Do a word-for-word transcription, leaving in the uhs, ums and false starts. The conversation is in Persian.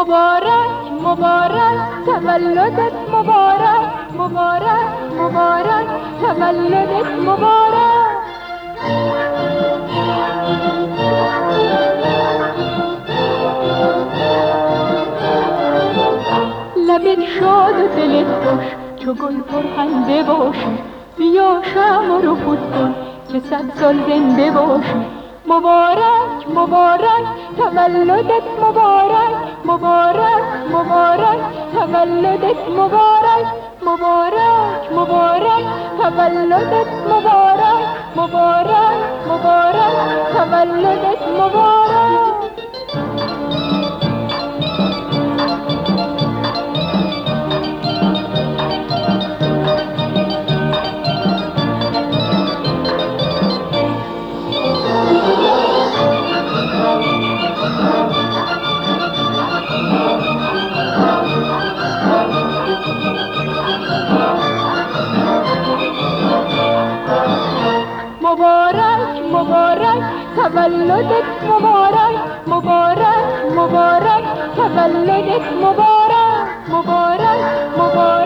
مبارک مبارک تولدت مبارک، مبارک مبارک تولدت مبارک. لبت شاد و دلت خوش چو گل پرخنده باشی، بیا شمع رو فوت کن که صد سال زنده باشی. مبارک مبارک تولدت مبارک، مبارک مبارک تولدت مبارک، مبارک مبارک تولدت مبارک، مبارک مبارک تولدت مبارک. مبارک مبارک تولدت مبارک، مبارک مبارک تولدت مبارک، مبارک مبارک